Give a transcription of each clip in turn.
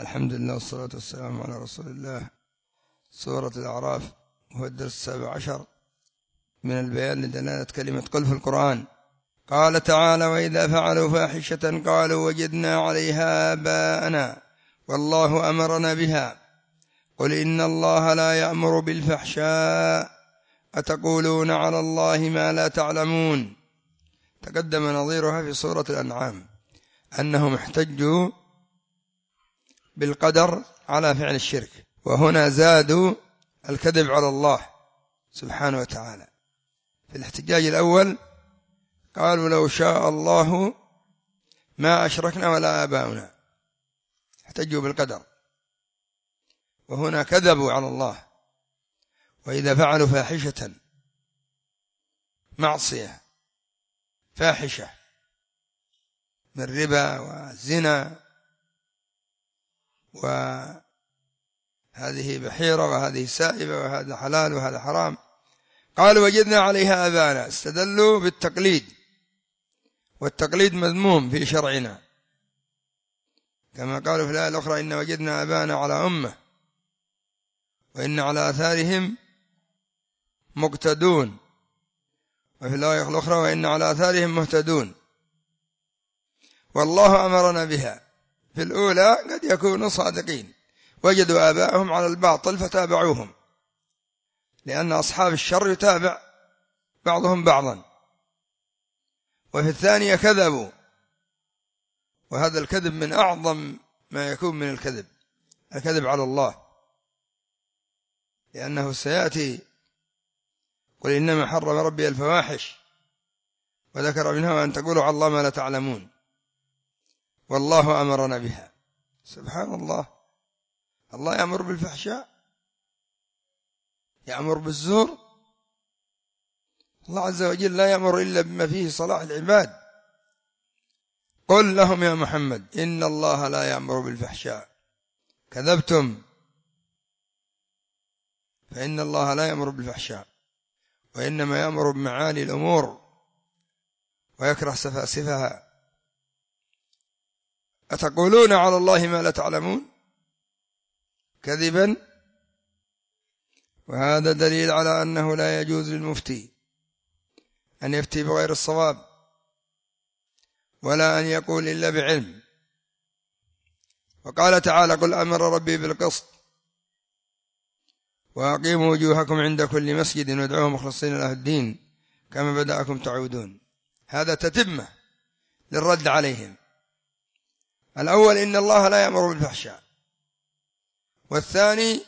الحمد لله والصلاة والسلام على رسول الله. سورة الأعراف هو الدرس 17 من البيان لدلالة كلمة قل في القرآن. قال تعالى: وإذا فعلوا فاحشة قالوا وجدنا عليها آباءنا والله أمرنا بها قل إن الله لا يأمر بالفحشاء أتقولون على الله ما لا تعلمون. تقدم نظيرها في سورة الأنعام أنهم احتجوا بالقدر على فعل الشرك، وهنا زادوا الكذب على الله سبحانه وتعالى. في الاحتجاج الأول قالوا لو شاء الله ما أشركنا ولا آباؤنا، احتجوا بالقدر، وهنا كذبوا على الله. وإذا فعلوا فاحشة، معصية فاحشة من ربا وزنا، وهذه بحيرة وهذه سائبة وهذا حلال وهذا حرام، قالوا وجدنا عليها آباءنا، استدلوا بالتقليد، والتقليد مذموم في شرعنا، كما قالوا في الآية الأخرى: إن وجدنا آباءنا على أمة وإن على آثارهم مقتدون، وفي الآية الأخرى: وإن على آثارهم مهتدون. والله أمرنا بها. في الأولى قد يكونوا صادقين، وجدوا آباءهم على الباطل فتابعوهم، لأن أصحاب الشر يتابع بعضهم بعضا. وفي الثانية كذبوا، وهذا الكذب من أعظم ما يكون من الكذب على الله، لأنه سيأتي: قل إنما حرم ربي الفواحش وذكر منها أن تقولوا على الله ما لا تعلمون والله أمرنا بها. سبحان الله، الله يأمر بالفحشاء، يأمر بالزور. الله عز وجل لا يأمر إلا بما فيه صلاح العباد. قل لهم يا محمد إن الله لا يأمر بالفحشاء، كذبتم، فإن الله لا يأمر بالفحشاء، وإنما يأمر بمعالي الأمور ويكره سفاسفها. أتقولون على الله ما لا تعلمون، كذبا. وهذا دليل على أنه لا يجوز للمفتي أن يفتي بغير الصواب، ولا أن يقول إلا بعلم. وقال تعالى: قل أمر ربي بالقسط وأقيموا وجوهكم عند كل مسجد وادعوه مخلصين له الدين كما بدأكم تعودون. هذا تتمة للرد عليهم. الأول إن الله لا يأمر بالفحشاء، والثاني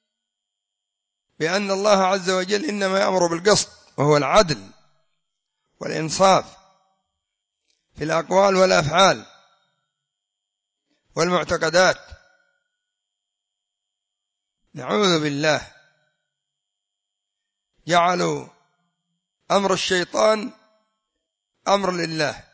بأن الله عز وجل إنما يأمر بالقسط، وهو العدل والإنصاف في الأقوال والأفعال والمعتقدات. نعوذ بالله، جعلوا أمر الشيطان أمر لله،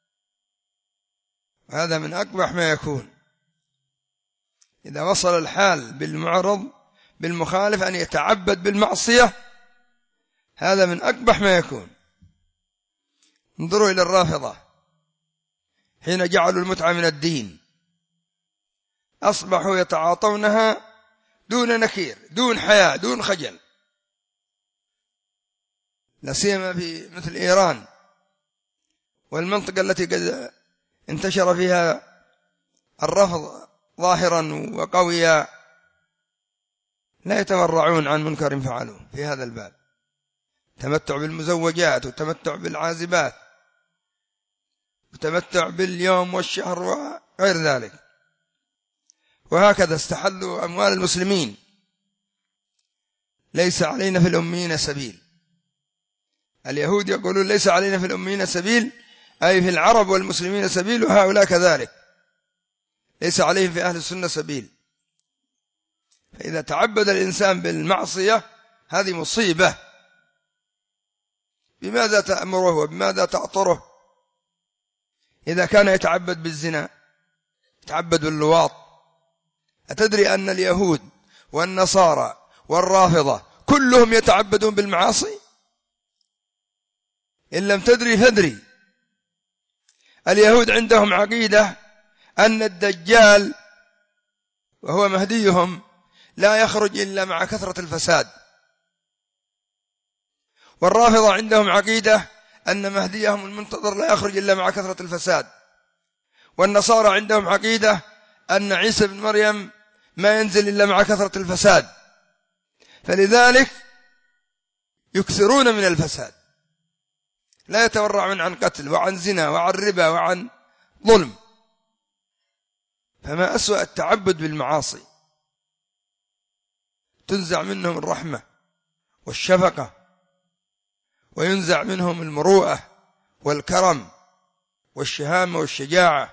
وهذا من أقبح ما يكون. إذا وصل الحال بالمعرض بالمخالف أن يتعبد بالمعصية، هذا من أقبح ما يكون. انظروا إلى الرافضة حين جعلوا المتعة من الدين، أصبحوا يتعاطونها دون نكير، دون حياء، دون خجل، لا سيما في مثل إيران والمنطقة التي قد انتشر فيها الرفض ظاهرا وقويا، لا يتورعون عن منكر فعلوه في هذا الباب. تمتع بالمزوجات، وتمتع بالعازبات، وتمتع باليوم والشهر وغير ذلك، وهكذا استحلوا أموال المسلمين. ليس علينا في الأميين سبيل. اليهود يقولون ليس علينا في الأميين سبيل، أي في العرب والمسلمين سبيل، وهؤلاء كذلك ليس عليهم في أهل السنة سبيل. فإذا تعبد الإنسان بالمعصية هذه مصيبة. بماذا تأمره وبماذا تعطره؟ إذا كان يتعبد بالزنا، يتعبد باللواط، أتدري أن اليهود والنصارى والرافضة كلهم يتعبدون بالمعاصي؟ إن لم تدري فادري. اليهود عندهم عقيدة أن الدجال وهو مهديهم لا يخرج إلا مع كثرة الفساد. والرافضة عندهم عقيدة أن مهديهم المنتظر لا يخرج إلا مع كثرة الفساد. والنصارى عندهم عقيدة أن عيسى بن مريم ما ينزل إلا مع كثرة الفساد، فلذلك يكثرون من الفساد، لا يتورعون عن قتل وعن زنا وعن ربا وعن ظلم. فما أسوأ التعبد بالمعاصي، تنزع منهم الرحمة والشفقة، وينزع منهم المروءة والكرم والشهامة والشجاعة،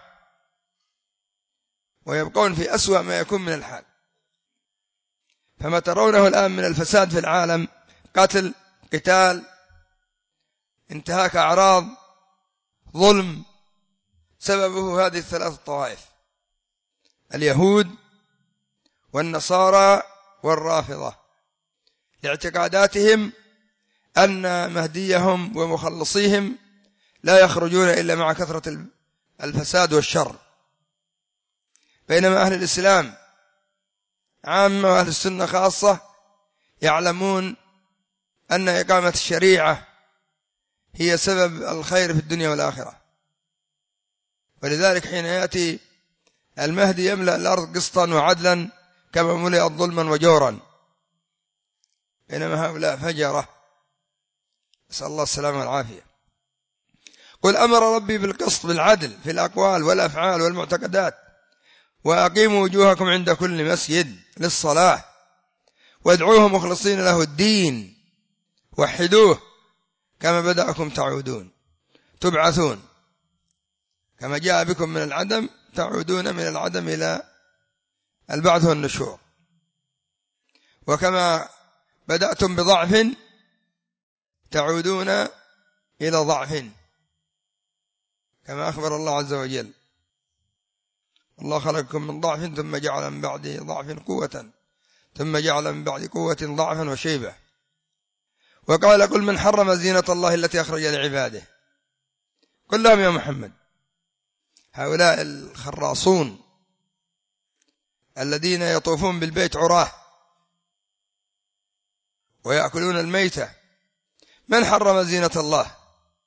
ويبقون في أسوأ ما يكون من الحال. فما ترونه الآن من الفساد في العالم، قتل، قتال، انتهاك أعراض، ظلم، سببه هذه الثلاث الطوائف: اليهود والنصارى والرافضة، لاعتقاداتهم أن مهديهم ومخلصيهم لا يخرجون إلا مع كثرة الفساد والشر. بينما أهل الإسلام عامة وأهل السنة خاصة يعلمون أن إقامة الشريعة هي سبب الخير في الدنيا والآخرة. ولذلك حين يأتي المهدي يملأ الأرض قسطا وعدلا كما ملئت ظلما وجورا، بينما هؤلاء فجرة، نسأل الله السلامة والعافية. قل أمر ربي بالقسط بالعدل في الأقوال والأفعال والمعتقدات، وأقيموا وجوهكم عند كل مسجد للصلاة وادعوه مخلصين له الدين وحدوه كما بدأكم تعودون تبعثون، كما جاء بكم من العدم تعودون من العدم إلى البعث والنشور، وكما بدأتم بضعف تعودون إلى ضعف، كما أخبر الله عز وجل: الله خلقكم من ضعف ثم جعل من بعد ضعف قوة ثم جعل من بعد قوة ضعفا وشيبة. وقال: قل من حرم زينة الله التي أخرج لعباده. قل لهم يا محمد: هؤلاء الخراصون الذين يطوفون بالبيت عراه ويأكلون الميتة، من حرم زينة الله؟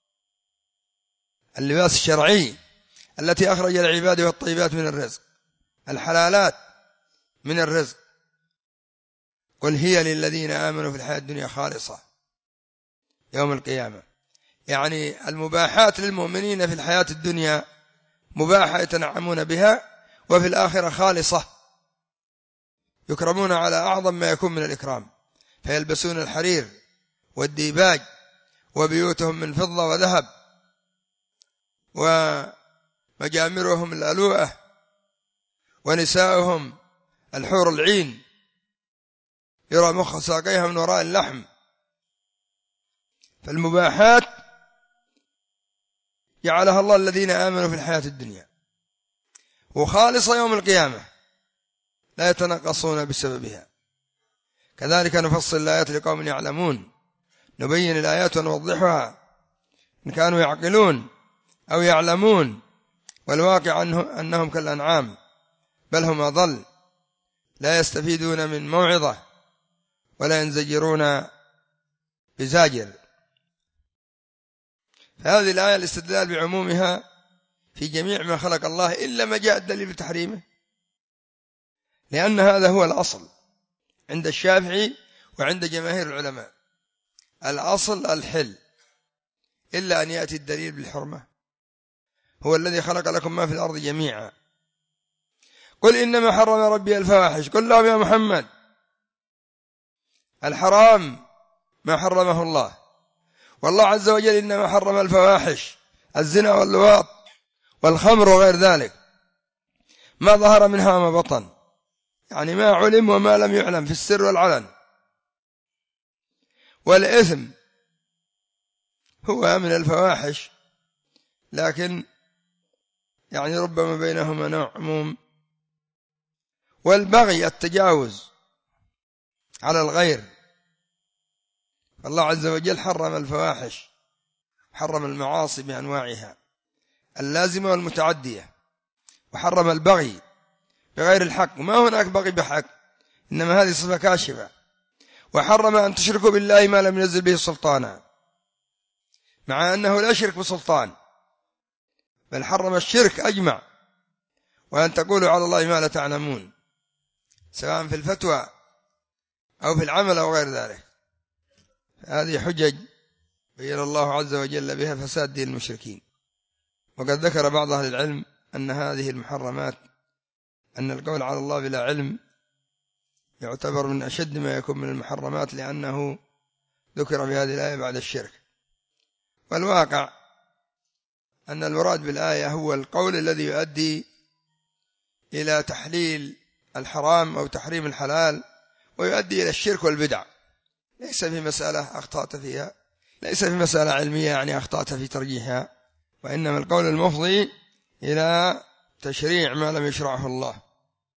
اللباس الشرعي التي أخرج لعباده والطيبات من الرزق، الحلالات من الرزق. قل هي للذين آمنوا في الحياة الدنيا خالصة يوم القيامة. يعني المباحات للمؤمنين في الحياة الدنيا مباحة يتنعمون بها، وفي الآخرة خالصة يكرمون على أعظم ما يكون من الإكرام، فيلبسون الحرير والديباج، وبيوتهم من فضة وذهب، ومجامرهم الألوءة، ونساؤهم الحور العين يرى مخ ساقيها من وراء اللحم. فالمباحات جعلها الله الذين آمنوا في الحياة الدنيا، وخالصة يوم القيامة لا يتنقصون بسببها. كذلك نفصل الآيات لقوم يعلمون، نبين الآيات ونوضحها إن كانوا يعقلون أو يعلمون. والواقع أنهم كالأنعام بل هم أضل، لا يستفيدون من موعظة ولا ينزجرون بزاجر. فهذه الآية الاستدلال بعمومها في جميع ما خلق الله إلا ما جاء الدليل بتحريمه، لأن هذا هو الأصل عند الشافعي وعند جماهير العلماء. الأصل الحل، إلا أن يأتي الدليل بالحرمة. هو الذي خلق لكم ما في الأرض جميعا. قل إنما حرم ربي الفواحش. قل لهم يا محمد: الحرام ما حرمه الله، والله عز وجل إنما حرم الفواحش، الزنا واللواط والخمر وغير ذلك، ما ظهر منها وما بطن، يعني ما علم وما لم يعلم في السر والعلن. والإثم هو من الفواحش، لكن يعني ربما بينهما نوع عموم. والبغي التجاوز على الغير، الله عز وجل حرم الفواحش، حرم المعاصي بأنواعها اللازمة والمتعدية، وحرم البغي بغير الحق، ما هناك بغي بحق، إنما هذه صفة كاشفة. وحرم أن تشركوا بالله ما لم ينزل به سلطانا، مع أنه لا شرك بسلطان، بل حرم الشرك أجمع، وأن تقولوا على الله ما لا تعلمون، سواء في الفتوى أو في العمل أو غير ذلك. هذه حجج بين الله عز وجل بها فساد دين المشركين. وقد ذكر بعض أهل العلم أن هذه المحرمات، أن القول على الله بلا علم يعتبر من أشد ما يكون من المحرمات، لأنه ذكر في هذه الآية بعد الشرك. والواقع أن المراد بالآية هو القول الذي يؤدي إلى تحليل الحرام أو تحريم الحلال، ويؤدي إلى الشرك والبدع. ليس في مسألة أخطأت فيها، ليس في مسألة علمية يعني أخطأت في ترجيحها، وإنما القول المفضي إلى تشريع ما لم يشرعه الله.